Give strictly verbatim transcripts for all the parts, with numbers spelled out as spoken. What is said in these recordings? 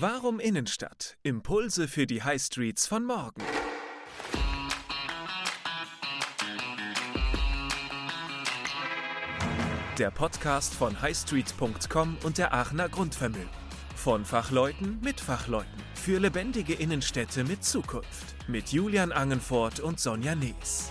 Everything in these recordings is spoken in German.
Warum Innenstadt? Impulse für die High Streets von morgen. Der Podcast von highstreet punkt com und der Aachener Grundvermögen. Von Fachleuten mit Fachleuten. Für lebendige Innenstädte mit Zukunft. Mit Julian Angenfort und Sonja Nees.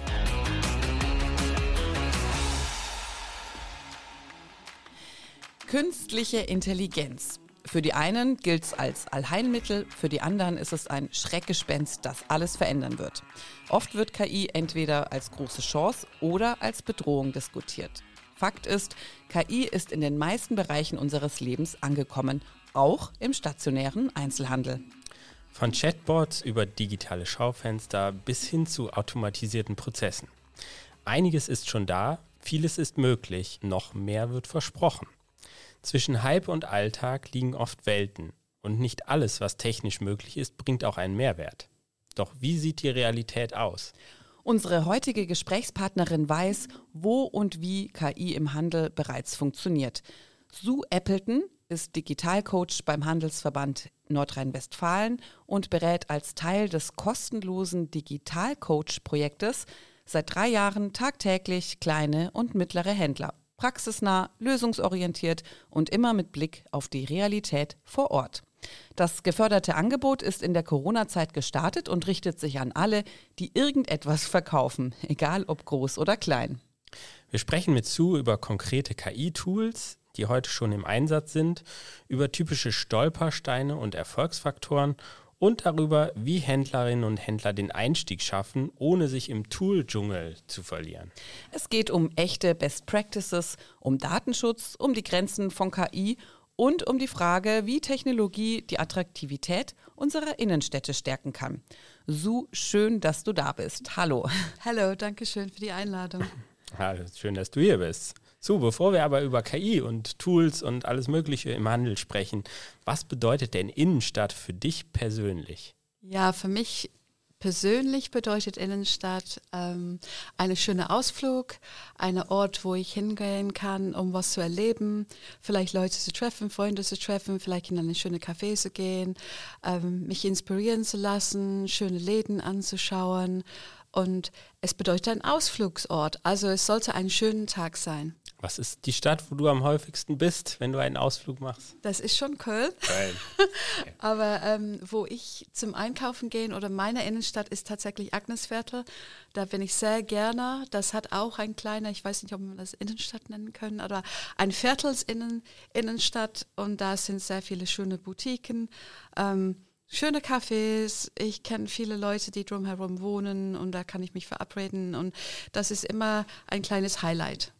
Künstliche Intelligenz. Für die einen gilt es als Allheilmittel, für die anderen ist es ein Schreckgespenst, das alles verändern wird. Oft wird K I entweder als große Chance oder als Bedrohung diskutiert. Fakt ist, K I ist in den meisten Bereichen unseres Lebens angekommen, auch im stationären Einzelhandel. Von Chatbots über digitale Schaufenster bis hin zu automatisierten Prozessen. Einiges ist schon da, vieles ist möglich, noch mehr wird versprochen. Zwischen Hype und Alltag liegen oft Welten und nicht alles, was technisch möglich ist, bringt auch einen Mehrwert. Doch wie sieht die Realität aus? Unsere heutige Gesprächspartnerin weiß, wo und wie K I im Handel bereits funktioniert. Sue Appleton ist Digitalcoach beim Handelsverband Nordrhein-Westfalen und berät als Teil des kostenlosen Digitalcoach-Projektes seit drei Jahren tagtäglich kleine und mittlere Händler. Praxisnah, lösungsorientiert und immer mit Blick auf die Realität vor Ort. Das geförderte Angebot ist in der Corona-Zeit gestartet und richtet sich an alle, die irgendetwas verkaufen, egal ob groß oder klein. Wir sprechen mit Sue über konkrete K I-Tools, die heute schon im Einsatz sind, über typische Stolpersteine und Erfolgsfaktoren und darüber, wie Händlerinnen und Händler den Einstieg schaffen, ohne sich im Tool-Dschungel zu verlieren. Es geht um echte Best Practices, um Datenschutz, um die Grenzen von K I und um die Frage, wie Technologie die Attraktivität unserer Innenstädte stärken kann. Sue, schön, dass du da bist. Hallo. Hallo, danke schön für die Einladung. Hallo, schön, dass du hier bist. So, bevor wir aber über K I und Tools und alles Mögliche im Handel sprechen, was bedeutet denn Innenstadt für dich persönlich? Ja, für mich persönlich bedeutet Innenstadt ähm, eine schöne Ausflug, ein Ort, wo ich hingehen kann, um was zu erleben, vielleicht Leute zu treffen, Freunde zu treffen, vielleicht in eine schöne Café zu gehen, ähm, mich inspirieren zu lassen, schöne Läden anzuschauen. Und es bedeutet ein Ausflugsort, also es sollte ein schöner Tag sein. Was ist die Stadt, wo du am häufigsten bist, wenn du einen Ausflug machst? Das ist schon Köln. Köln. Okay. Aber ähm, wo ich zum Einkaufen gehe oder meine Innenstadt ist tatsächlich Agnesviertel. Da bin ich sehr gerne. Das hat auch ein kleiner, ich weiß nicht, ob man das Innenstadt nennen können, aber ein Viertelsinnen Innenstadt und da sind sehr viele schöne Boutiquen. Ähm, Schöne Cafés, ich kenne viele Leute, die drumherum wohnen und da kann ich mich verabreden und das ist immer ein kleines Highlight.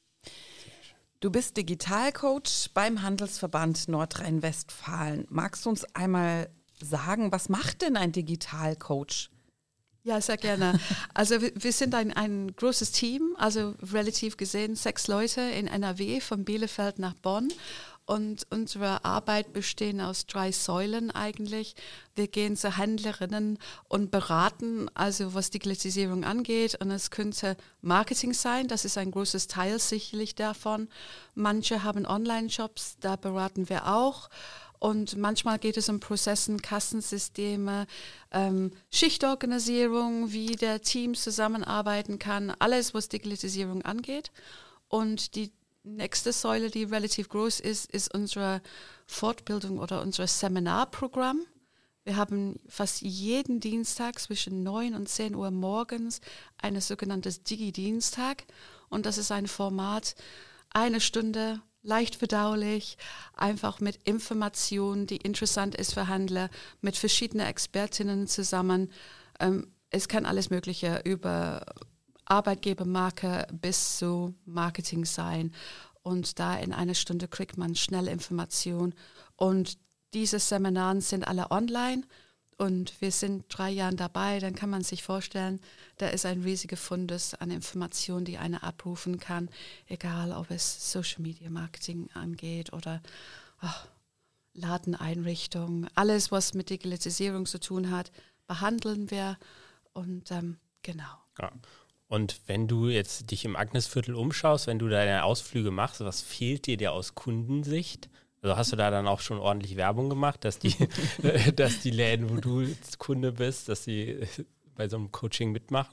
Du bist Digitalcoach beim Handelsverband Nordrhein-Westfalen. Magst du uns einmal sagen, was macht denn ein Digitalcoach? Ja, sehr gerne. Also wir, wir sind ein, ein großes Team, also relativ gesehen sechs Leute in N R W von Bielefeld nach Bonn. Und unsere Arbeit besteht aus drei Säulen eigentlich. Wir gehen zu Händlerinnen und beraten, also was Digitalisierung angeht. Und es könnte Marketing sein, das ist ein großes Teil sicherlich davon. Manche haben Online-Shops, da beraten wir auch. Und manchmal geht es um Prozessen, Kassensysteme, ähm, Schichtorganisierung, wie der Team zusammenarbeiten kann, alles, was Digitalisierung angeht. Und die nächste Säule, die relativ groß ist, ist unsere Fortbildung oder unser Seminarprogramm. Wir haben fast jeden Dienstag zwischen neun und zehn Uhr morgens ein sogenanntes Digi-Dienstag. Und das ist ein Format, eine Stunde, leicht verdaulich, einfach mit Informationen, die interessant ist für Händler, mit verschiedenen Expertinnen zusammen. Ähm, es kann alles Mögliche über Arbeitgebermarke bis zu Marketing sein. Und da in einer Stunde kriegt man schnell Informationen. Und diese Seminare sind alle online. Und wir sind drei Jahre dabei. Dann kann man sich vorstellen, da ist ein riesiger Fundus an Informationen, die einer abrufen kann. Egal, ob es Social Media Marketing angeht oder oh, Ladeneinrichtung. Alles, was mit Digitalisierung zu tun hat, behandeln wir. Und ähm, genau. Ja. Und wenn du jetzt dich im Agnesviertel umschaust, wenn du deine Ausflüge machst, was fehlt dir dir aus Kundensicht? Also hast du da dann auch schon ordentlich Werbung gemacht, dass die, dass die Läden, wo du Kunde bist, dass sie bei so einem Coaching mitmachen?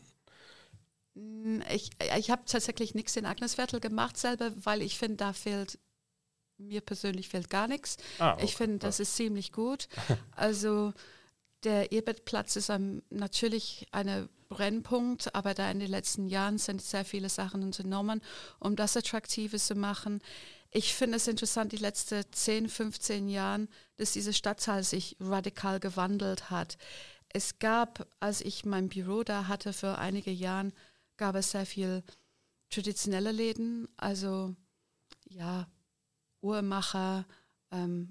Ich, ich habe tatsächlich nichts in Agnesviertel gemacht selber, weil ich finde, da fehlt, mir persönlich fehlt gar nichts. Ah, okay. Ich finde, das ist ziemlich gut. Also der Ebertplatz ist um, natürlich ein Brennpunkt, aber da in den letzten Jahren sind sehr viele Sachen unternommen, um das Attraktives zu machen. Ich finde es interessant, die letzten zehn, fünfzehn Jahren, dass dieser Stadtteil sich radikal gewandelt hat. Es gab, als ich mein Büro da hatte für einige Jahre, gab es sehr viel traditionelle Läden, also ja, Uhrmacher, ähm,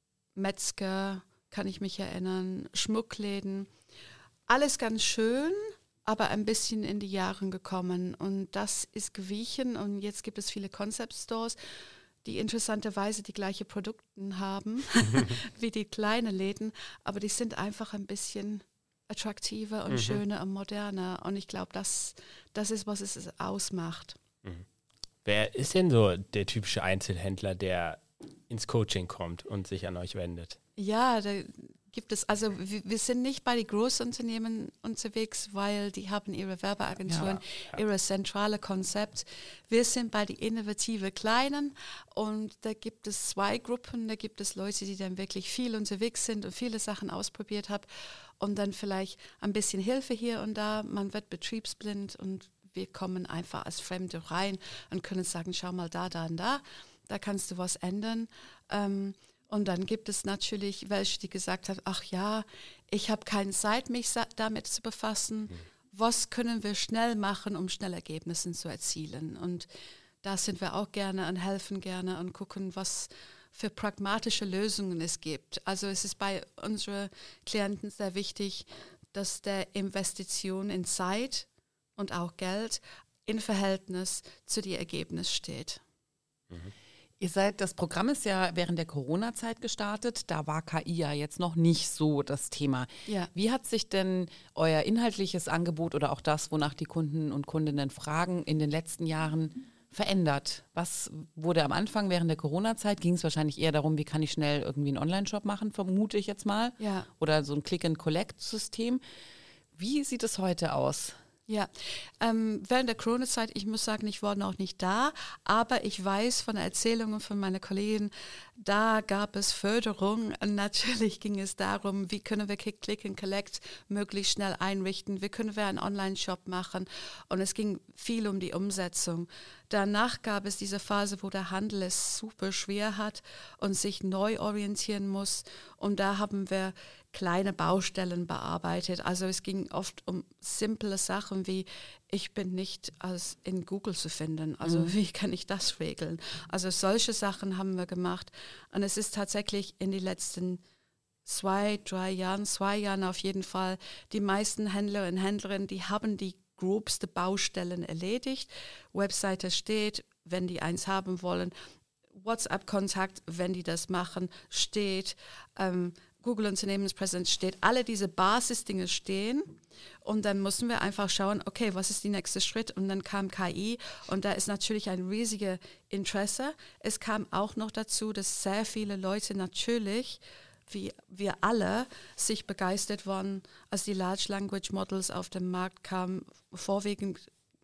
Metzger, kann ich mich erinnern, Schmuckläden. Alles ganz schön, aber ein bisschen in die Jahre gekommen. Und das ist gewichen und jetzt gibt es viele Concept Stores, die interessanterweise die gleichen Produkte haben wie die kleinen Läden, aber die sind einfach ein bisschen attraktiver und mhm. schöner und moderner. Und ich glaube, das, das ist, was es ausmacht. Mhm. Wer ist denn so der typische Einzelhändler, der ins Coaching kommt und sich an euch wendet? Ja, da gibt es, also wir, wir sind nicht bei den Großunternehmen unterwegs, weil die haben ihre Werbeagenturen, ja, ja. ihre zentrale Konzept. Wir sind bei den innovativen Kleinen und da gibt es zwei Gruppen. Da gibt es Leute, die dann wirklich viel unterwegs sind und viele Sachen ausprobiert haben und dann vielleicht ein bisschen Hilfe hier und da. Man wird betriebsblind und wir kommen einfach als Fremde rein und können sagen, schau mal da, da und da, da kannst du was ändern. Ähm, Und dann gibt es natürlich welche, die gesagt haben, ach ja, ich habe keine Zeit, mich damit zu befassen. Mhm. Was können wir schnell machen, um schnell Ergebnisse zu erzielen? Und da sind wir auch gerne und helfen gerne und gucken, was für pragmatische Lösungen es gibt. Also es ist bei unseren Klienten sehr wichtig, dass der Investition in Zeit und auch Geld in Verhältnis zu dem Ergebnis steht. Mhm. Ihr seid, das Programm ist ja während der Corona-Zeit gestartet, da war K I ja jetzt noch nicht so das Thema. Ja. Wie hat sich denn euer inhaltliches Angebot oder auch das, wonach die Kunden und Kundinnen fragen, in den letzten Jahren verändert? Was wurde am Anfang während der Corona-Zeit, ging es wahrscheinlich eher darum, wie kann ich schnell irgendwie einen Online-Shop machen, vermute ich jetzt mal, ja. oder so ein Click-and-Collect-System. Wie sieht es heute aus? Ja, ähm, während der Corona-Zeit, ich muss sagen, ich war noch nicht da, aber ich weiß von Erzählungen von meinen Kollegen, da gab es Förderung und natürlich ging es darum, wie können wir Click and Collect möglichst schnell einrichten, wie können wir einen Online-Shop machen und es ging viel um die Umsetzung. Danach gab es diese Phase, wo der Handel es super schwer hat und sich neu orientieren muss und da haben wir kleine Baustellen bearbeitet. Also es ging oft um simple Sachen wie, ich bin nicht als in Google zu finden. Also mhm. wie kann ich das regeln? Also solche Sachen haben wir gemacht. Und es ist tatsächlich in den letzten zwei, drei Jahren, zwei Jahren auf jeden Fall, die meisten Händler und Händlerinnen, die haben die grobste Baustellen erledigt. Webseite steht, wenn die eins haben wollen. WhatsApp-Kontakt, wenn die das machen, steht. Ähm, Google Unternehmenspräsenz steht, alle diese Basisdinge stehen und dann mussten wir einfach schauen, okay, was ist der nächste Schritt und dann kam K I und da ist natürlich ein riesiges Interesse. Es kam auch noch dazu, dass sehr viele Leute natürlich, wie wir alle, sich begeistert waren, als die Large Language Models auf den Markt kamen, vorwiegend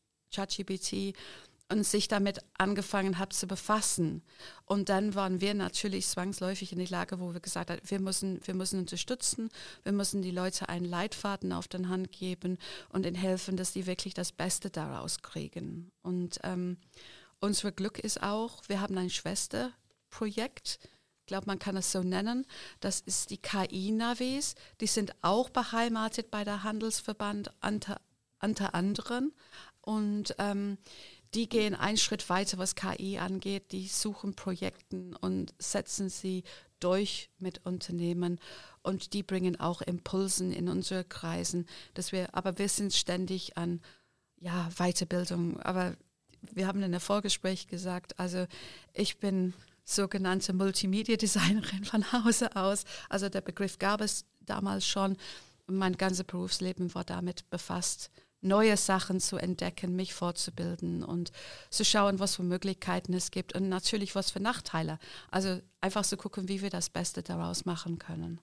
ChatGPT, und sich damit angefangen habe zu befassen. Und dann waren wir natürlich zwangsläufig in die Lage, wo wir gesagt haben, wir müssen, wir müssen unterstützen, wir müssen die Leute einen Leitfaden auf den Hand geben und ihnen helfen, dass die wirklich das Beste daraus kriegen. Und ähm, unser Glück ist auch, wir haben ein Schwesterprojekt, ich glaube, man kann es so nennen, das ist die K I-Navis, die sind auch beheimatet bei der Handelsverband unter, unter anderem und ähm, die gehen einen Schritt weiter, was K I angeht. Die suchen Projekte und setzen sie durch mit Unternehmen. Und die bringen auch Impulsen in unsere Kreisen. Dass wir, aber wir sind ständig an ja, Weiterbildung. Aber wir haben in der Vorgespräch gesagt, also ich bin sogenannte Multimedia-Designerin von Hause aus. Also der Begriff gab es damals schon. Mein ganzes Berufsleben war damit befasst, neue Sachen zu entdecken, mich fortzubilden und zu schauen, was für Möglichkeiten es gibt und natürlich was für Nachteile. Also einfach zu gucken, wie wir das Beste daraus machen können.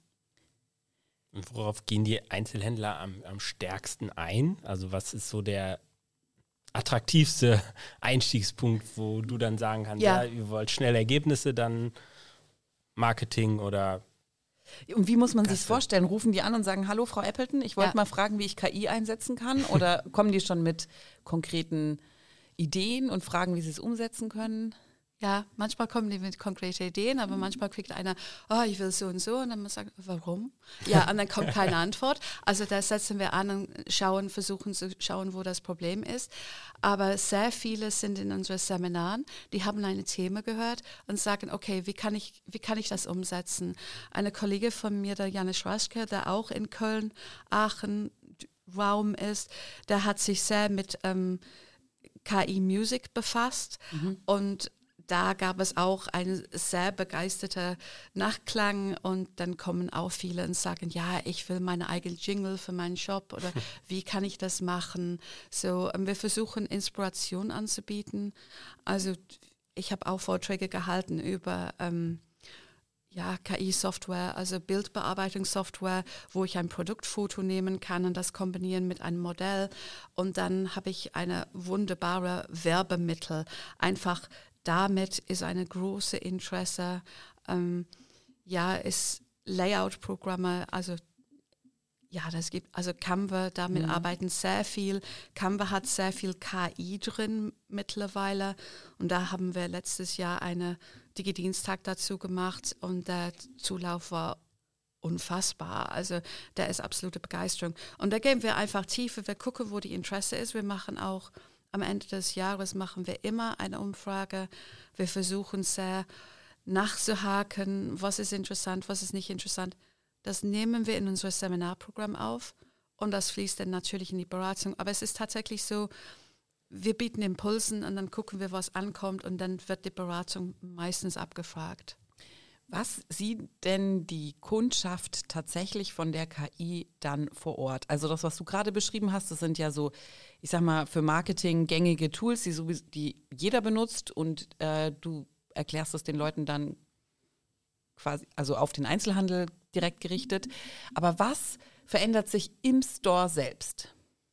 Und worauf gehen die Einzelhändler am, am stärksten ein? Also was ist so der attraktivste Einstiegspunkt, wo du dann sagen kannst, ja, ja ihr wollt schnell Ergebnisse, dann Marketing oder... Und wie muss man sich vorstellen? Rufen die an und sagen, hallo Frau Appleton, ich wollte ja. mal fragen, wie ich K I einsetzen kann? Oder kommen die schon mit konkreten Ideen und fragen, wie sie es umsetzen können? Ja, manchmal kommen die mit konkreten Ideen, aber manchmal kriegt einer, oh, ich will so und so. Und dann muss man sagen, warum? Ja, und dann kommt keine Antwort. Also da setzen wir an und schauen, versuchen zu schauen, wo das Problem ist. Aber sehr viele sind in unseren Seminaren, die haben ein Thema gehört und sagen, okay, wie kann ich, wie kann ich das umsetzen? Eine Kollegin von mir, der Janis Raschke, der auch in Köln, Aachen Raum ist, der hat sich sehr mit ähm, K I-Musik befasst mhm. und da gab es auch einen sehr begeisterten Nachklang und dann kommen auch viele und sagen, ja, ich will meine eigenen Jingle für meinen Shop oder wie kann ich das machen? So, wir versuchen Inspiration anzubieten. Also ich habe auch Vorträge gehalten über ähm, ja, K I-Software, also Bildbearbeitungssoftware, wo ich ein Produktfoto nehmen kann und das kombinieren mit einem Modell und dann habe ich eine wunderbare Werbemittel, einfach damit ist eine große Interesse, ähm, ja, ist Layout-Programme, also ja, das gibt, also Canva, damit mhm. arbeiten sehr viel. Canva hat sehr viel K I drin mittlerweile und da haben wir letztes Jahr einen Digi-Dienstag dazu gemacht und der Zulauf war unfassbar, also da ist absolute Begeisterung. Und da gehen wir einfach tiefer, wir gucken, wo die Interesse ist, wir machen auch am Ende des Jahres machen wir immer eine Umfrage. Wir versuchen sehr nachzuhaken, was ist interessant, was ist nicht interessant. Das nehmen wir in unser Seminarprogramm auf und das fließt dann natürlich in die Beratung. Aber es ist tatsächlich so, wir bieten Impulsen und dann gucken wir, was ankommt und dann wird die Beratung meistens abgefragt. Was sieht denn die Kundschaft tatsächlich von der K I dann vor Ort? Also das, was du gerade beschrieben hast, das sind ja so, ich sag mal, für Marketing gängige Tools, die, sowieso, die jeder benutzt und äh, du erklärst es den Leuten dann quasi, also auf den Einzelhandel direkt gerichtet. Aber was verändert sich im Store selbst?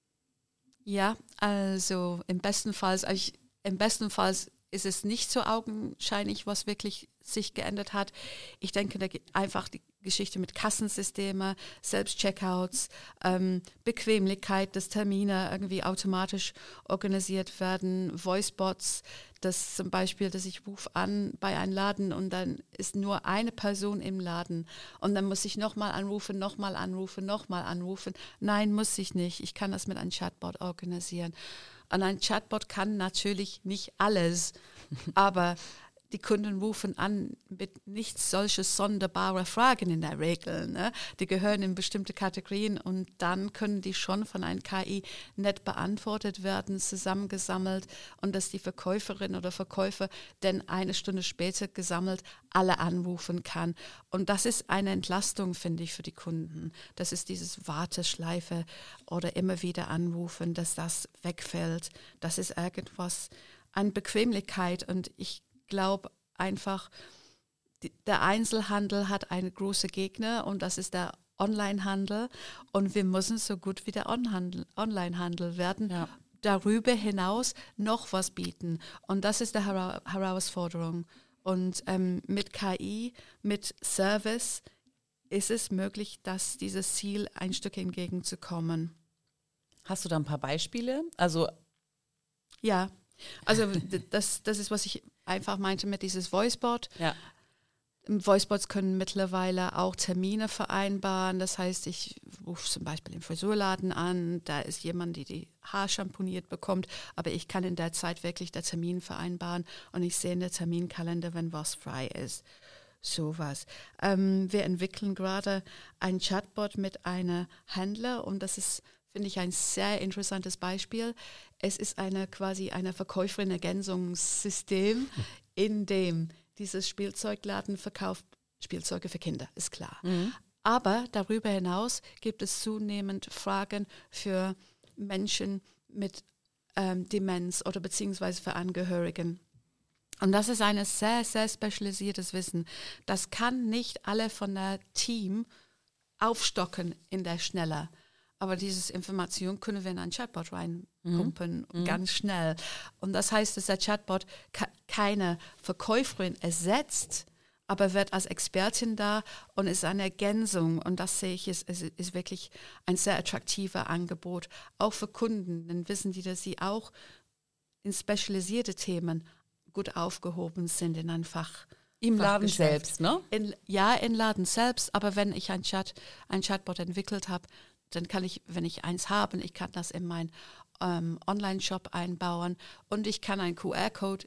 Ja, also im besten Fall, also im besten Fall ist es nicht so augenscheinlich, was wirklich sich geändert hat. Ich denke, da geht einfach die Geschichte mit Kassensystemen, Selbstcheckouts, ähm, Bequemlichkeit, dass Termine irgendwie automatisch organisiert werden, Voicebots, dass zum Beispiel, dass ich rufe an bei einem Laden und dann ist nur eine Person im Laden und dann muss ich nochmal anrufen, nochmal anrufen, nochmal anrufen. Nein, muss ich nicht. Ich kann das mit einem Chatbot organisieren. Und ein Chatbot kann natürlich nicht alles, aber die Kunden rufen an mit nicht solche sonderbare Fragen in der Regel. Ne? Die gehören in bestimmte Kategorien und dann können die schon von einer K I nett beantwortet werden, zusammengesammelt und dass die Verkäuferin oder Verkäufer dann eine Stunde später gesammelt alle anrufen kann. Und das ist eine Entlastung, finde ich, für die Kunden. Das ist dieses Warteschleife oder immer wieder anrufen, dass das wegfällt. Das ist irgendwas an Bequemlichkeit und ich glaube einfach, die, der Einzelhandel hat einen großen Gegner und das ist der Onlinehandel und wir müssen so gut wie der Onhandel, Onlinehandel werden, ja. darüber hinaus noch was bieten und das ist die Hera- Herausforderung und ähm, mit K I, mit Service ist es möglich, dass dieses Ziel ein Stück entgegenzukommen. Hast du da ein paar Beispiele? Also ja, also das, das ist, was ich einfach meinte mit dieses Voicebot. Ja. Voicebots können mittlerweile auch Termine vereinbaren. Das heißt, ich rufe zum Beispiel im Frisurladen an, da ist jemand, der die Haare schamponiert bekommt, aber ich kann in der Zeit wirklich den Termin vereinbaren und ich sehe in der Terminkalender, wenn was frei ist. Sowas. Ähm, wir entwickeln gerade ein Chatbot mit einem Händler und das ist, finde ich, ein sehr interessantes Beispiel. Es ist eine quasi eine Verkäuferin-Ergänzungssystem, in dem dieses Spielzeugladen verkauft Spielzeuge für Kinder, ist klar. Mhm. Aber darüber hinaus gibt es zunehmend Fragen für Menschen mit ähm, Demenz oder beziehungsweise für Angehörigen. Und das ist ein sehr, sehr spezialisiertes Wissen. Das kann nicht alle von der Team aufstocken in der Schnelle. Aber diese Information können wir in ein Chatbot reinpumpen, mhm. ganz schnell. Und das heißt, dass der Chatbot ka- keine Verkäuferin ersetzt, aber wird als Expertin da und ist eine Ergänzung. Und das sehe ich, ist, ist, ist wirklich ein sehr attraktiver Angebot, auch für Kunden. Dann wissen die, dass sie auch in spezialisierte Themen gut aufgehoben sind in ein Fach. Im Laden selbst, ne? In, ja, im Laden selbst, aber wenn ich ein, Chat, ein Chatbot entwickelt habe, dann kann ich, wenn ich eins habe, ich kann das in meinen ähm, Online-Shop einbauen und ich kann einen Q R-Code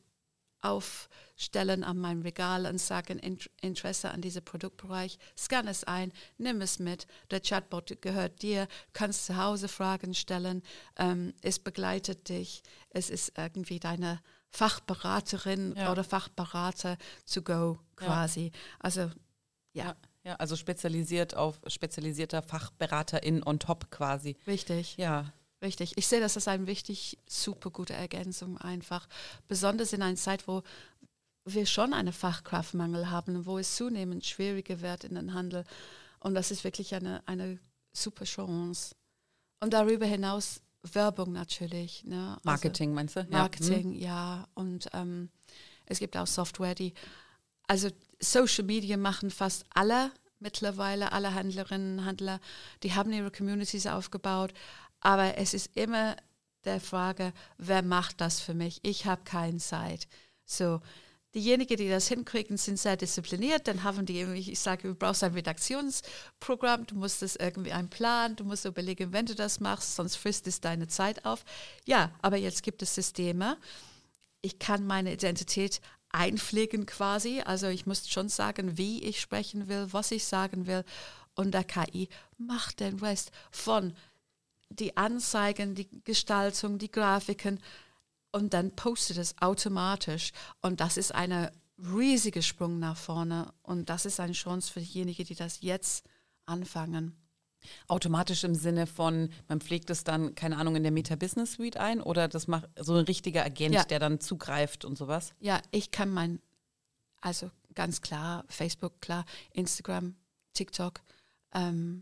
aufstellen an meinem Regal und sagen, Interesse an diesem Produktbereich, scan es ein, nimm es mit, der Chatbot gehört dir, kannst zu Hause Fragen stellen, ähm, es begleitet dich, es ist irgendwie deine Fachberaterin ja. oder Fachberater to go quasi. Ja. Also ja. ja. Ja, also spezialisiert auf spezialisierter Fachberaterin on top quasi. Richtig. Ja. Richtig. Ich sehe das als eine wichtig, super gute Ergänzung einfach. Besonders in einer Zeit, wo wir schon einen Fachkraftmangel haben, wo es zunehmend schwieriger wird in den Handel. Und das ist wirklich eine, eine super Chance. Und darüber hinaus Werbung natürlich. Ne? Also Marketing meinst du? Marketing, ja. ja. Und ähm, es gibt auch Software, die, also Social Media machen fast alle mittlerweile, alle Händlerinnen und Händler, die haben ihre Communities aufgebaut, aber es ist immer der Frage, wer macht das für mich? Ich habe keine Zeit. So, diejenigen, die das hinkriegen, sind sehr diszipliniert, dann haben die irgendwie, ich sage, du brauchst ein Redaktionsprogramm, du musst das irgendwie einen Plan, du musst überlegen, wenn du das machst, sonst frisst es deine Zeit auf. Ja, aber jetzt gibt es Systeme, ich kann meine Identität einpflegen quasi, also ich muss schon sagen, wie ich sprechen will, was ich sagen will und der K I macht den Rest von die Anzeigen, die Gestaltung, die Grafiken und dann postet es automatisch und das ist ein riesiger Sprung nach vorne und das ist eine Chance für diejenigen, die das jetzt anfangen. Automatisch im Sinne von, man pflegt es dann, keine Ahnung, in der Meta Business Suite ein oder das macht so ein richtiger Agent, ja. der dann zugreift und sowas? Ja, ich kann mein, also ganz klar, Facebook, klar, Instagram, TikTok, ähm,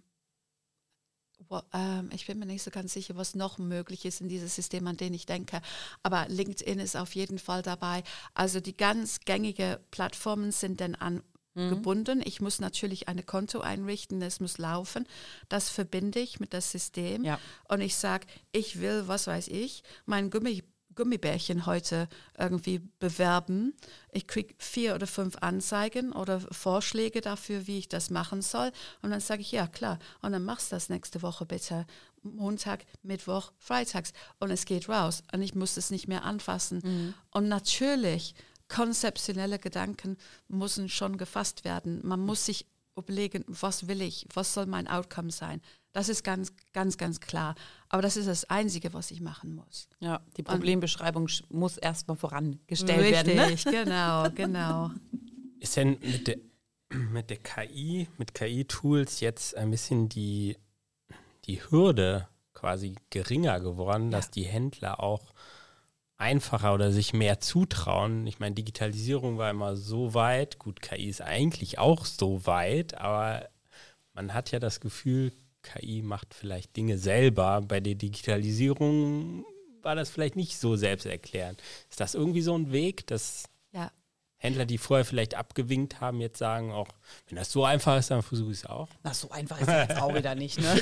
wo, ähm, ich bin mir nicht so ganz sicher, was noch möglich ist in diesem System, an den ich denke, aber LinkedIn ist auf jeden Fall dabei. Also die ganz gängigen Plattformen sind dann an gebunden. Ich muss natürlich ein Konto einrichten, es muss laufen. Das verbinde ich mit das System. Ja. Und ich sage, ich will, was weiß ich, mein Gummi, Gummibärchen heute irgendwie bewerben. Ich kriege vier oder fünf Anzeigen oder Vorschläge dafür, wie ich das machen soll. Und dann sage ich, ja klar, und dann machst du das nächste Woche bitte. Montag, Mittwoch, Freitags. Und es geht raus. Und ich muss es nicht mehr anfassen. Mhm. Und natürlich konzeptionelle Gedanken müssen schon gefasst werden. Man muss sich überlegen, was will ich, was soll mein Outcome sein. Das ist ganz, ganz, ganz klar. Aber das ist das Einzige, was ich machen muss. Ja, die Problembeschreibung Und, muss erstmal vorangestellt richtig, werden. Richtig, ne? genau, genau. Ist denn mit der, mit der K I, mit K I-Tools jetzt ein bisschen die, die Hürde quasi geringer geworden, ja. dass die Händler auch einfacher oder sich mehr zutrauen? Ich meine, Digitalisierung war immer so weit, gut, K I ist eigentlich auch so weit, aber man hat ja das Gefühl, K I macht vielleicht Dinge selber. Bei der Digitalisierung war das vielleicht nicht so selbsterklärend. Ist das irgendwie so ein Weg, dass ja. Händler, die vorher vielleicht abgewinkt haben, jetzt sagen auch, wenn das so einfach ist, dann versuche ich es auch? Na, so einfach ist es jetzt auch wieder nicht, ne?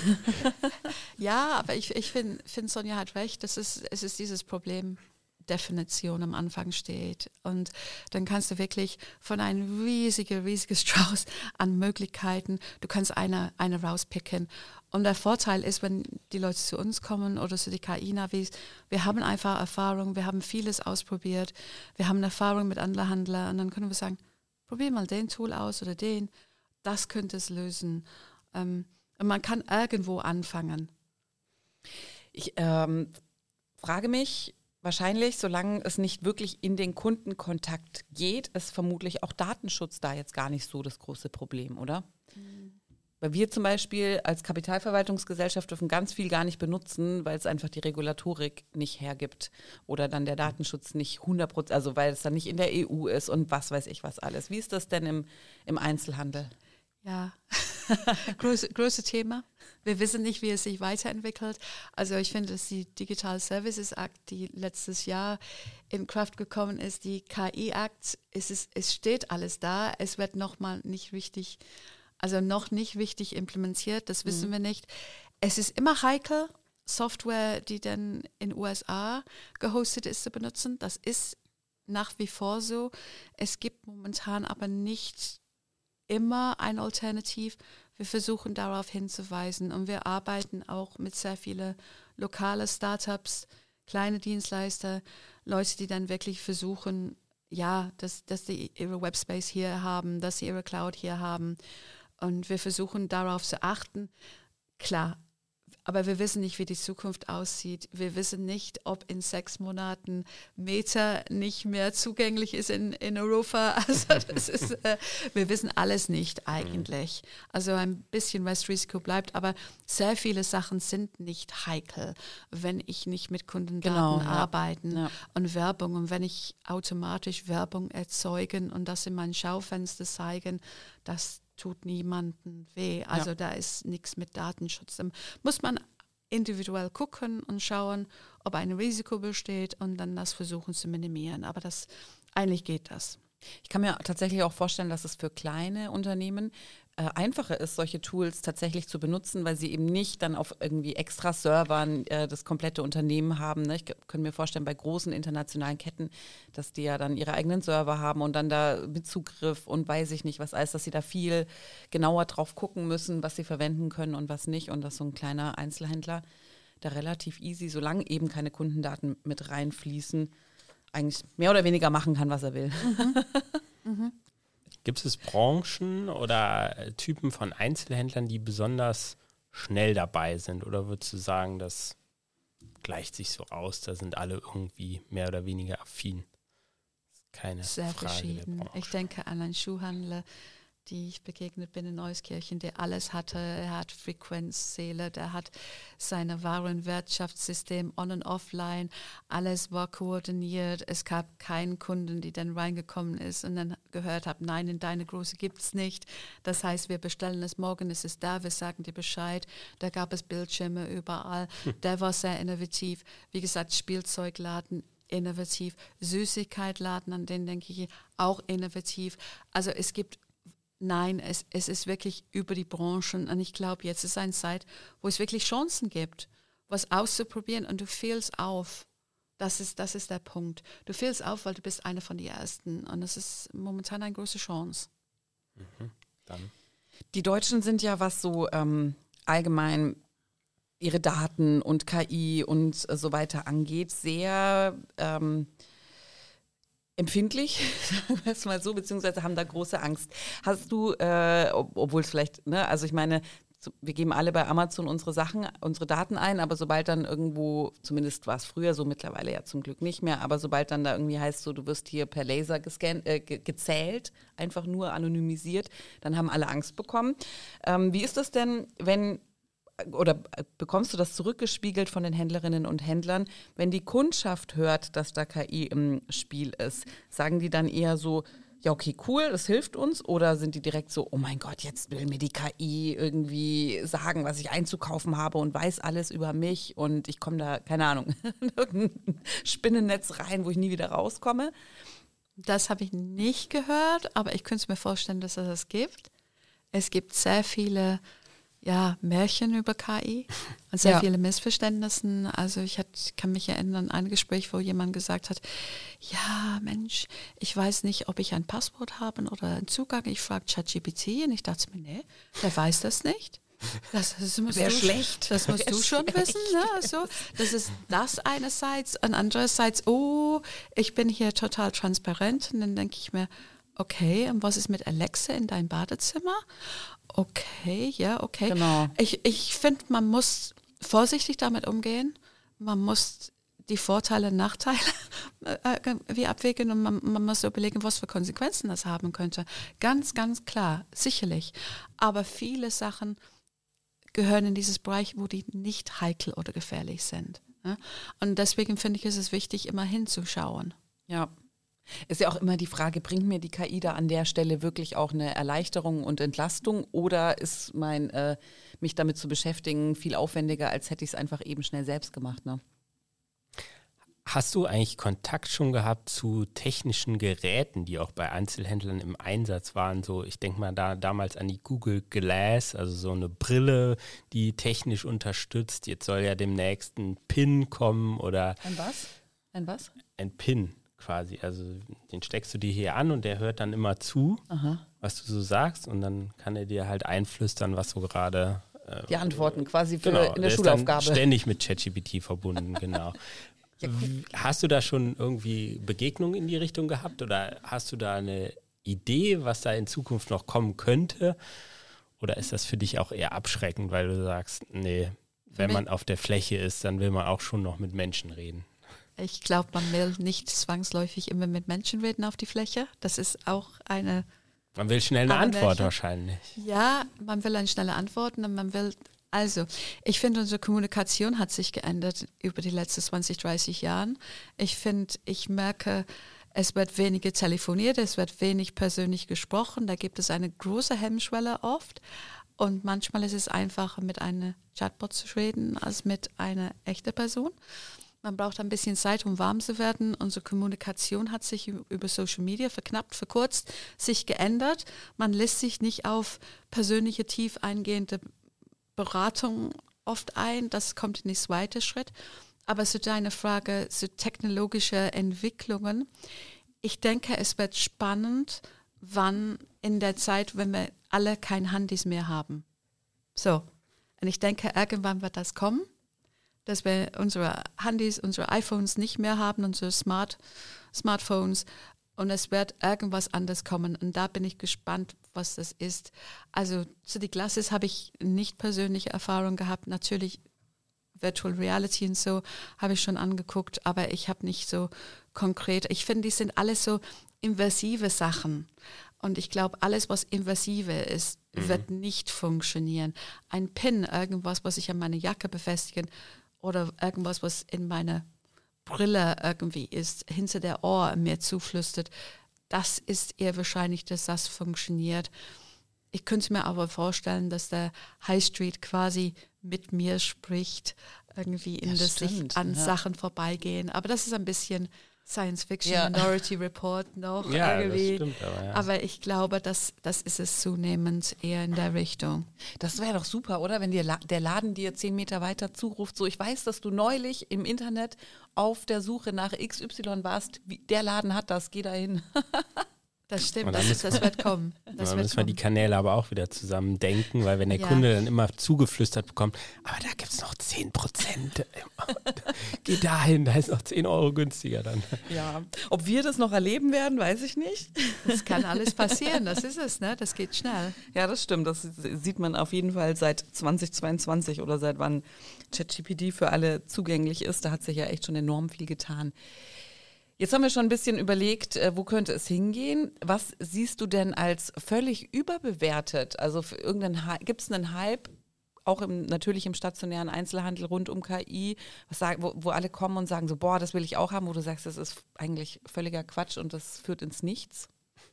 Ja, aber ich, ich finde, find Sonja hat recht, das ist, es ist dieses Problem, Definition am Anfang steht. Und dann kannst du wirklich von einem riesigen, riesigen Strauß an Möglichkeiten, du kannst eine, eine rauspicken. Und der Vorteil ist, wenn die Leute zu uns kommen oder zu den K I-Navis, wir haben einfach Erfahrung, wir haben vieles ausprobiert, wir haben Erfahrung mit anderen Händlern und dann können wir sagen, probier mal den Tool aus oder den, das könnte es lösen. Ähm, und man kann irgendwo anfangen. Ich ähm, frage mich, wahrscheinlich, solange es nicht wirklich in den Kundenkontakt geht, ist vermutlich auch Datenschutz da jetzt gar nicht so das große Problem, oder? Mhm. Weil wir zum Beispiel als Kapitalverwaltungsgesellschaft dürfen ganz viel gar nicht benutzen, weil es einfach die Regulatorik nicht hergibt oder dann der Datenschutz nicht hundert Prozent, also weil es dann nicht in der E U ist und was weiß ich was alles. Wie ist das denn im, im Einzelhandel? Ja, große, große Thema. Wir wissen nicht, wie es sich weiterentwickelt. Also ich finde, dass die Digital Services Act, die letztes Jahr in Kraft gekommen ist, die K I-Act, es, ist, es steht alles da. Es wird nochmal nicht richtig Also noch nicht richtig implementiert, das wissen mhm. wir nicht. Es ist immer heikel, Software, die dann in den U S A gehostet ist, zu benutzen. Das ist nach wie vor so. Es gibt momentan aber nicht immer ein Alternativ. Wir versuchen darauf hinzuweisen und wir arbeiten auch mit sehr vielen lokalen Startups, kleine Dienstleister, Leute, die dann wirklich versuchen, ja, dass, dass sie ihre Webspace hier haben, dass sie ihre Cloud hier haben. Und wir versuchen darauf zu achten. Klar, aber wir wissen nicht, wie die Zukunft aussieht. Wir wissen nicht, ob in sechs Monaten Meta nicht mehr zugänglich ist in, in Europa. Also das ist, äh, wir wissen alles nicht eigentlich. Also ein bisschen Restrisiko bleibt, aber sehr viele Sachen sind nicht heikel, wenn ich nicht mit Kundendaten genau, ja. arbeiten ja. und Werbung. Und wenn ich automatisch Werbung erzeugen und das in mein Schaufenster zeigen, das tut niemandem weh. Also ja. da ist nichts mit Datenschutz. Da muss man individuell gucken und schauen, ob ein Risiko besteht und dann das versuchen zu minimieren. Aber das eigentlich geht das. Ich kann mir tatsächlich auch vorstellen, dass es für kleine Unternehmen äh, einfacher ist, solche Tools tatsächlich zu benutzen, weil sie eben nicht dann auf irgendwie extra Servern äh, das komplette Unternehmen haben. Ne? Ich k- kann mir vorstellen, bei großen internationalen Ketten, dass die ja dann ihre eigenen Server haben und dann da mit Zugriff und weiß ich nicht was alles, dass sie da viel genauer drauf gucken müssen, was sie verwenden können und was nicht. Und dass so ein kleiner Einzelhändler da relativ easy, solange eben keine Kundendaten mit reinfließen, eigentlich mehr oder weniger machen kann, was er will. Mhm. mhm. Gibt es Branchen oder Typen von Einzelhändlern, die besonders schnell dabei sind? Oder würdest du sagen, das gleicht sich so aus, da sind alle irgendwie mehr oder weniger affin? Keine Sehr Frage verschieden. der Branche. Ich denke an einen Schuhhandler, die ich begegnet bin in Euskirchen, der alles hatte. Er hat Frequenzzähler, der hat seine Warenwirtschaftssystem on- und offline. Alles war koordiniert. Es gab keinen Kunden, die dann reingekommen ist und dann gehört hat, nein, in deine Größe gibt es nicht. Das heißt, wir bestellen es morgen, es ist da, wir sagen dir Bescheid. Da gab es Bildschirme überall. Hm. Der war sehr innovativ. Wie gesagt, Spielzeugladen, innovativ. Süßigkeitladen, an den denke ich auch innovativ. Also es gibt Nein, es, es ist wirklich über die Branchen und ich glaube, jetzt ist eine Zeit, wo es wirklich Chancen gibt, was auszuprobieren und du fällst auf. Das ist, das ist der Punkt. Du fällst auf, weil du bist einer von den Ersten und das ist momentan eine große Chance. Mhm. Dann. Die Deutschen sind ja, was so ähm, allgemein ihre Daten und K I und äh, so weiter angeht, sehr ähm, empfindlich, sagen wir es mal so, beziehungsweise haben da große Angst. Hast du, äh, ob, obwohl es vielleicht, ne, also ich meine, so, wir geben alle bei Amazon unsere Sachen, unsere Daten ein, aber sobald dann irgendwo, zumindest war es früher so, mittlerweile ja zum Glück nicht mehr, aber sobald dann da irgendwie heißt, so du wirst hier per Laser gescannt, äh, ge- gezählt, einfach nur anonymisiert, dann haben alle Angst bekommen. Ähm, wie ist das denn, wenn oder bekommst du das zurückgespiegelt von den Händlerinnen und Händlern, wenn die Kundschaft hört, dass da K I im Spiel ist? Sagen die dann eher so, ja okay, cool, das hilft uns? Oder sind die direkt so, oh mein Gott, jetzt will mir die K I irgendwie sagen, was ich einzukaufen habe und weiß alles über mich und ich komme da, keine Ahnung, in irgendein Spinnennetz rein, wo ich nie wieder rauskomme? Das habe ich nicht gehört, aber ich könnte mir vorstellen, dass es das gibt. Es gibt sehr viele ja, Märchen über K I und sehr ja. viele Missverständnisse. Also ich hat, kann mich erinnern an ein Gespräch, wo jemand gesagt hat, ja Mensch, ich weiß nicht, ob ich ein Passwort habe oder einen Zugang. Ich frage ChatGPT und ich dachte mir, nee, der weiß das nicht. Das, das musst Wär du, schlecht. Das musst Wär du schon schlecht. wissen. Ne? Also, das ist das einerseits und andererseits, oh, ich bin hier total transparent. Und dann denke ich mir, okay, und was ist mit Alexa in deinem Badezimmer? Okay, ja, okay. Genau. Ich, ich finde, man muss vorsichtig damit umgehen. Man muss die Vorteile und Nachteile wie abwägen und man, man muss überlegen, was für Konsequenzen das haben könnte. Ganz, ganz klar, sicherlich. Aber viele Sachen gehören in dieses Bereich, wo die nicht heikel oder gefährlich sind. Ja? Und deswegen finde ich, ist es wichtig, immer hinzuschauen. Ja. Ist ja auch immer die Frage, bringt mir die K I da an der Stelle wirklich auch eine Erleichterung und Entlastung oder ist mein, äh, mich damit zu beschäftigen, viel aufwendiger, als hätte ich es einfach eben schnell selbst gemacht, ne? Hast du eigentlich Kontakt schon gehabt zu technischen Geräten, die auch bei Einzelhändlern im Einsatz waren? So, ich denke mal da damals an die Google Glass, also so eine Brille, die technisch unterstützt. Jetzt soll ja demnächst ein Pin kommen oder Ein was? Ein was? ein Pin quasi. Also den steckst du dir hier an und der hört dann immer zu, Aha. was du so sagst und dann kann er dir halt einflüstern, was so gerade äh, Die Antworten quasi für genau, in der der Schulaufgabe. ist dann ständig mit ChatGPT verbunden, genau. Ja, cool. Hast du da schon irgendwie Begegnungen in die Richtung gehabt oder hast du da eine Idee, was da in Zukunft noch kommen könnte? Oder ist das für dich auch eher abschreckend, weil du sagst, nee, wenn man auf der Fläche ist, dann will man auch schon noch mit Menschen reden? Ich glaube, man will nicht zwangsläufig immer mit Menschen reden auf die Fläche. Das ist auch eine... Man will schnell eine Aber Antwort Märchen? wahrscheinlich. Ja, man will eine schnelle Antwort und man will... Also, ich finde, unsere Kommunikation hat sich geändert über die letzten zwanzig, dreißig Jahren. Ich finde, ich merke, es wird weniger telefoniert, es wird wenig persönlich gesprochen. Da gibt es eine große Hemmschwelle oft. Und manchmal ist es einfacher, mit einem Chatbot zu reden, als mit einer echten Person. Man braucht ein bisschen Zeit, um warm zu werden. Unsere Kommunikation hat sich über Social Media verknappt, verkürzt, sich geändert. Man lässt sich nicht auf persönliche, tief eingehende Beratung oft ein. Das kommt in den zweiten Schritt. Aber zu deiner Frage, zu technologischen Entwicklungen. Ich denke, es wird spannend, wann in der Zeit, wenn wir alle kein Handys mehr haben. So. Und ich denke, irgendwann wird das kommen, dass wir unsere Handys, unsere iPhones nicht mehr haben, unsere Smart, Smartphones und es wird irgendwas anderes kommen und da bin ich gespannt, was das ist. Also zu die Glasses habe ich nicht persönliche Erfahrung gehabt, natürlich Virtual Reality und so habe ich schon angeguckt, aber ich habe nicht so konkret, ich finde, die sind alles so invasive Sachen und ich glaube, alles, was invasive ist, mhm. wird nicht funktionieren. Ein Pin, irgendwas, was ich an meine Jacke befestigen oder irgendwas, was in meine Brille irgendwie ist, hinter der Ohr mir zuflüstert, das ist eher wahrscheinlich, dass das funktioniert. Ich könnte mir aber vorstellen, dass der High Street quasi mit mir spricht, irgendwie in Ja, das stimmt, sich an ja. Sachen vorbeigehen. Aber das ist ein bisschen Science Fiction, Ja. Minority Report noch Ja, irgendwie. das stimmt aber, ja. Aber ich glaube, das, das ist es zunehmend eher in der Richtung. Das wäre doch super, oder? Wenn dir La- der Laden dir zehn Meter weiter zuruft, so ich weiß, dass du neulich im Internet auf der Suche nach X Y warst, wie, der Laden hat das, geh da hin. Das stimmt, Und dann das, müssen das wird kommen. Das Dann wird müssen wir die kommen. Kanäle aber auch wieder zusammen denken, weil wenn der Ja. Kunde dann immer zugeflüstert bekommt, aber da gibt es noch zehn Prozent. Geh dahin, da ist noch zehn Euro günstiger dann. Ja, ob wir das noch erleben werden, weiß ich nicht. Das kann alles passieren, das ist es, ne? Das geht schnell. Ja, das stimmt. Das sieht man auf jeden Fall seit zweitausendzweiundzwanzig oder seit wann ChatGPT für alle zugänglich ist. Da hat sich ja echt schon enorm viel getan. Jetzt haben wir schon ein bisschen überlegt, äh, wo könnte es hingehen. Was siehst du denn als völlig überbewertet? Also für irgendeinen gibt es einen Hype, auch im, natürlich im stationären Einzelhandel rund um K I, was sagen, wo, wo alle kommen und sagen so, boah, das will ich auch haben, wo du sagst, das ist eigentlich völliger Quatsch und das führt ins Nichts?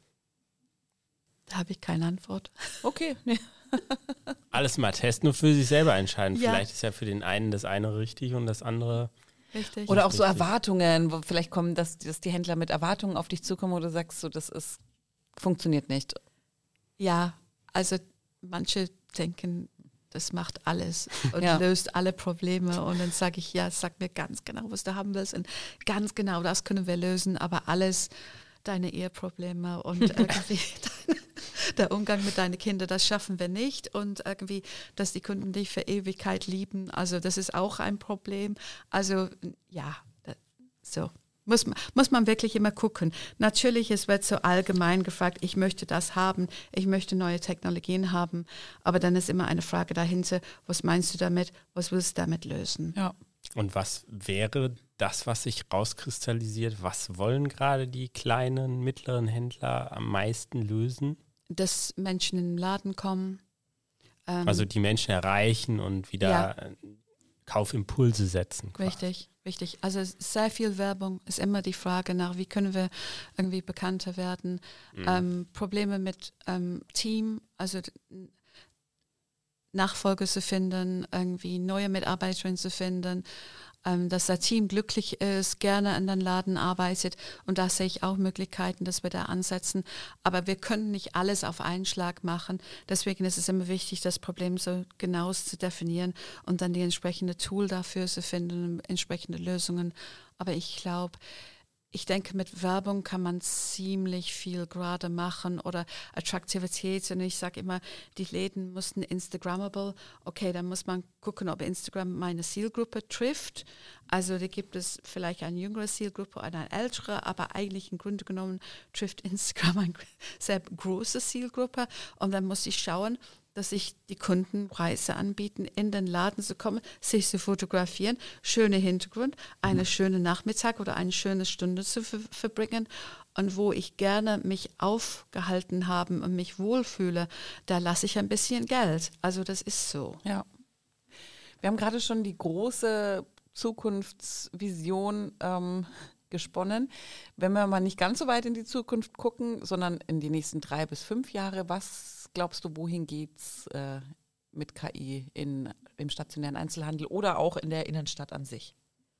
Da habe ich keine Antwort. Okay, nee. Alles mal testen und für sich selber entscheiden. Ja. Vielleicht ist ja für den einen das eine richtig und das andere. Richtig. Oder auch so Richtig. Erwartungen, wo vielleicht kommen, dass, dass die Händler mit Erwartungen auf dich zukommen, wo du sagst, so, das ist, funktioniert nicht. Ja, also manche denken, das macht alles und Ja. löst alle Probleme. Und dann sage ich, ja, sag mir ganz genau, was du haben willst. Und ganz genau, das können wir lösen. Aber alles, deine Eheprobleme und irgendwie deine, der Umgang mit deinen Kindern, das schaffen wir nicht. Und irgendwie, dass die Kunden dich für Ewigkeit lieben, also das ist auch ein Problem. Also ja, da, so. Muss, muss man wirklich immer gucken. Natürlich, es wird so allgemein gefragt, ich möchte das haben, ich möchte neue Technologien haben, aber dann ist immer eine Frage dahinter, was meinst du damit, was willst du damit lösen? Ja. Und was wäre das, was sich rauskristallisiert? Was wollen gerade die kleinen, mittleren Händler am meisten lösen? Dass Menschen in den Laden kommen. Ähm, also die Menschen erreichen und wieder ja. Kaufimpulse setzen. Quasi. Richtig, richtig. Also sehr viel Werbung ist immer die Frage nach, wie können wir irgendwie bekannter werden. Mhm. Ähm, Probleme mit ähm, Team, also Nachfolger zu finden, irgendwie neue Mitarbeiterinnen zu finden, ähm, dass das Team glücklich ist, gerne in den Laden arbeitet. Und da sehe ich auch Möglichkeiten, dass wir da ansetzen. Aber wir können nicht alles auf einen Schlag machen. Deswegen ist es immer wichtig, das Problem so genau zu definieren und dann die entsprechende Tool dafür zu finden, entsprechende Lösungen. Aber ich glaube, ich denke, mit Werbung kann man ziemlich viel gerade machen oder Attraktivität. Und ich sage immer, die Läden mussten Instagrammable. Okay, dann muss man gucken, ob Instagram meine Zielgruppe trifft. Also da gibt es vielleicht eine jüngere Zielgruppe oder eine ältere, aber eigentlich im Grunde genommen trifft Instagram eine sehr große Zielgruppe. Und dann muss ich schauen, dass ich die Kunden Preise anbieten, in den Laden zu kommen, sich zu fotografieren, schöner Hintergrund, eine schöne Nachmittag oder eine schöne Stunde zu ver- verbringen und wo ich gerne mich aufgehalten habe und mich wohlfühle, da lasse ich ein bisschen Geld. Also das ist so. Ja. Wir haben gerade schon die große Zukunftsvision ähm, gesponnen. Wenn wir mal nicht ganz so weit in die Zukunft gucken, sondern in die nächsten drei bis fünf Jahre, was glaubst du, wohin geht's äh, mit K I in, im stationären Einzelhandel oder auch in der Innenstadt an sich?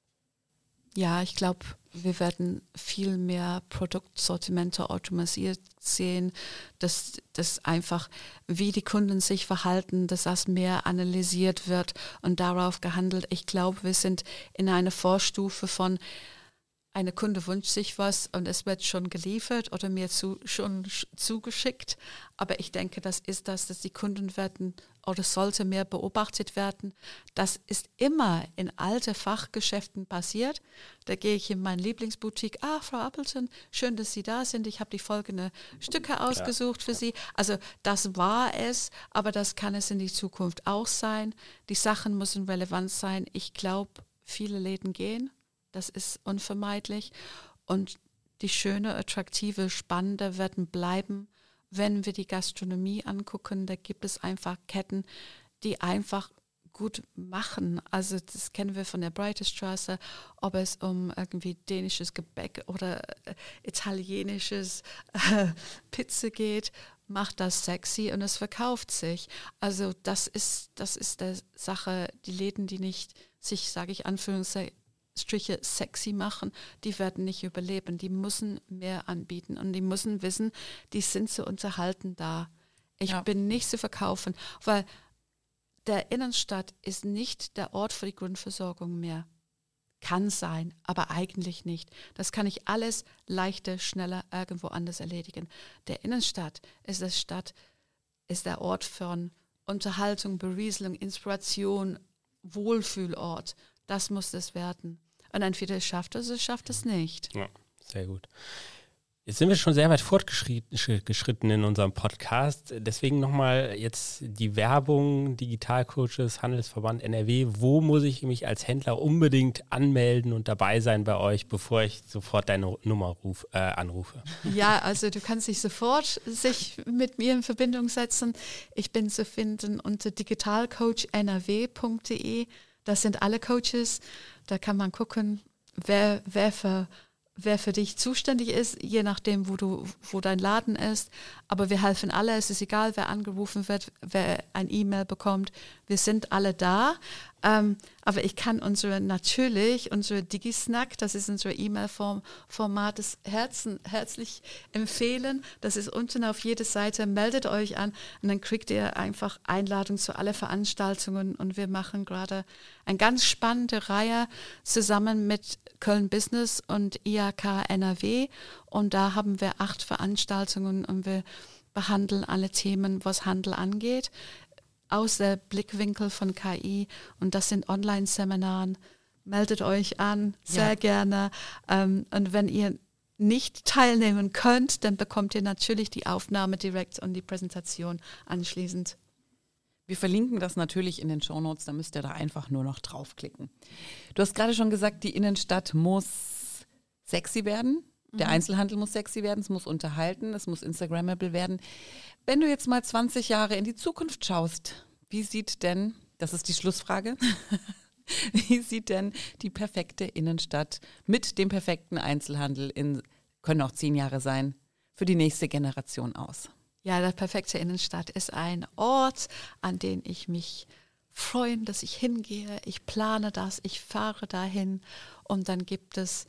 Ja, ich glaube, wir werden viel mehr Produktsortimente automatisiert sehen, dass das einfach, wie die Kunden sich verhalten, dass das mehr analysiert wird und darauf gehandelt. Ich glaube, wir sind in einer Vorstufe von eine Kunde wünscht sich was und es wird schon geliefert oder mir zu, schon zugeschickt. Aber ich denke, das ist das, dass die Kunden werden oder sollte mehr beobachtet werden. Das ist immer in alten Fachgeschäften passiert. Da gehe ich in meine Lieblingsboutique. Ah, Frau Appleton, schön, dass Sie da sind. Ich habe die folgenden Stücke ausgesucht ja. für Sie. Also das war es, aber das kann es in die Zukunft auch sein. Die Sachen müssen relevant sein. Ich glaube, viele Läden gehen. Das ist unvermeidlich und die schöne, attraktive, spannende werden bleiben, wenn wir die Gastronomie angucken. Da gibt es einfach Ketten, die einfach gut machen. Also das kennen wir von der Breitestraße, ob es um irgendwie dänisches Gebäck oder äh, italienisches äh, Pizza geht, macht das sexy und es verkauft sich. Also das ist, das ist der Sache, die Läden, die nicht sich, sage ich Anführungszeichen, Striche sexy machen, die werden nicht überleben. Die müssen mehr anbieten und die müssen wissen, die sind zu unterhalten da. Ich ja. bin nicht zu verkaufen, weil der Innenstadt ist nicht der Ort für die Grundversorgung mehr. Kann sein, aber eigentlich nicht. Das kann ich alles leichter, schneller irgendwo anders erledigen. Der Innenstadt ist der Stadt, ist der Ort von Unterhaltung, Berieselung, Inspiration, Wohlfühlort. Das muss es werden. Und entweder es schafft es, es schafft es nicht. Ja, sehr gut. Jetzt sind wir schon sehr weit fortgeschritten in unserem Podcast. Deswegen nochmal jetzt die Werbung, Digitalcoaches, Handelsverband N R W. Wo muss ich mich als Händler unbedingt anmelden und dabei sein bei euch, bevor ich sofort deine Nummer ruf, äh, anrufe? Ja, also du kannst dich sofort sich mit mir in Verbindung setzen. Ich bin zu finden unter digitalcoach n r w punkt d e. Das sind alle Coaches. Da kann man gucken, wer, wer, für, wer für dich zuständig ist, je nachdem, wo, du, wo dein Laden ist. Aber wir helfen alle. Es ist egal, wer angerufen wird, wer ein E-Mail bekommt. Wir sind alle da. Ähm, aber ich kann unsere natürlich, unsere Digi-Snack, das ist unser E-Mail-Format, das Herzen, herzlich empfehlen. Das ist unten auf jeder Seite. Meldet euch an und dann kriegt ihr einfach Einladung zu allen Veranstaltungen. Und wir machen gerade eine ganz spannende Reihe zusammen mit Köln Business und I A K N R W. Und da haben wir acht Veranstaltungen und wir behandeln alle Themen, was Handel angeht, aus der Blickwinkel von K I, und das sind Online-Seminaren. Meldet euch an, sehr ja. gerne. Ähm, und wenn ihr nicht teilnehmen könnt, dann bekommt ihr natürlich die Aufnahme direkt und die Präsentation anschließend. Wir verlinken das natürlich in den Shownotes, da müsst ihr da einfach nur noch draufklicken. Du hast gerade schon gesagt, die Innenstadt muss sexy werden. Der mhm. Einzelhandel muss sexy werden, es muss unterhalten, es muss Instagrammable werden. Wenn du jetzt mal zwanzig Jahre in die Zukunft schaust, wie sieht denn, das ist die Schlussfrage, wie sieht denn die perfekte Innenstadt mit dem perfekten Einzelhandel, in, können auch zehn Jahre sein, für die nächste Generation aus? Ja, die perfekte Innenstadt ist ein Ort, an den ich mich freue, dass ich hingehe. Ich plane das, ich fahre dahin und dann gibt es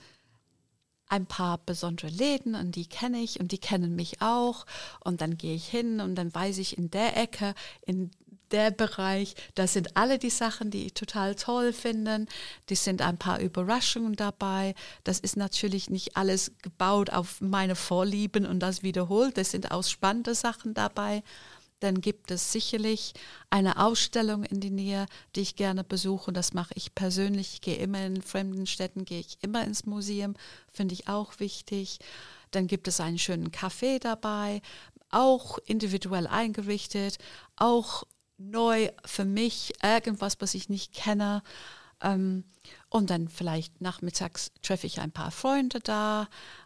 ein paar besondere Läden und die kenne ich und die kennen mich auch und dann gehe ich hin und dann weiß ich in der Ecke, in der Bereich, das sind alle die Sachen, die ich total toll finde. Das sind ein paar Überraschungen dabei. Das ist natürlich nicht alles gebaut auf meine Vorlieben und das wiederholt. Das sind auch spannende Sachen dabei. Dann gibt es sicherlich eine Ausstellung in die Nähe, die ich gerne besuche. Das mache ich persönlich. Ich gehe immer in fremden Städten, gehe ich immer ins Museum. Finde ich auch wichtig. Dann gibt es einen schönen Café dabei, auch individuell eingerichtet, auch neu für mich, irgendwas, was ich nicht kenne. Ähm, und dann vielleicht nachmittags treffe ich ein paar Freunde da.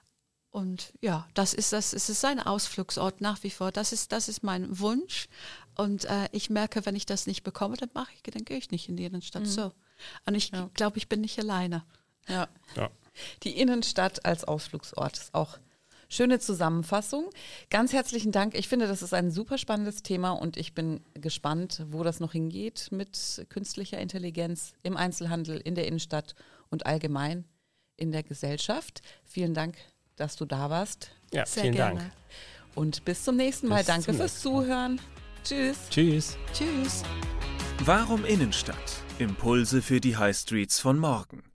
Und ja, das ist das, es ist ein Ausflugsort nach wie vor. Das ist, das ist mein Wunsch. Und äh, ich merke, wenn ich das nicht bekomme, dann mache ich, dann gehe ich nicht in die Innenstadt. Mhm. So. Und ich ja. glaube, ich bin nicht alleine. Ja. ja. Die Innenstadt als Ausflugsort ist auch schöne Zusammenfassung. Ganz herzlichen Dank. Ich finde, das ist ein super spannendes Thema und ich bin gespannt, wo das noch hingeht mit künstlicher Intelligenz im Einzelhandel, in der Innenstadt und allgemein in der Gesellschaft. Vielen Dank, dass du da warst. Ja, sehr vielen gerne. Dank. Und bis zum nächsten Mal. Bis Danke zum fürs nächsten Mal. Zuhören. Tschüss. Tschüss. Tschüss. Warum Innenstadt? Impulse für die High Streets von morgen.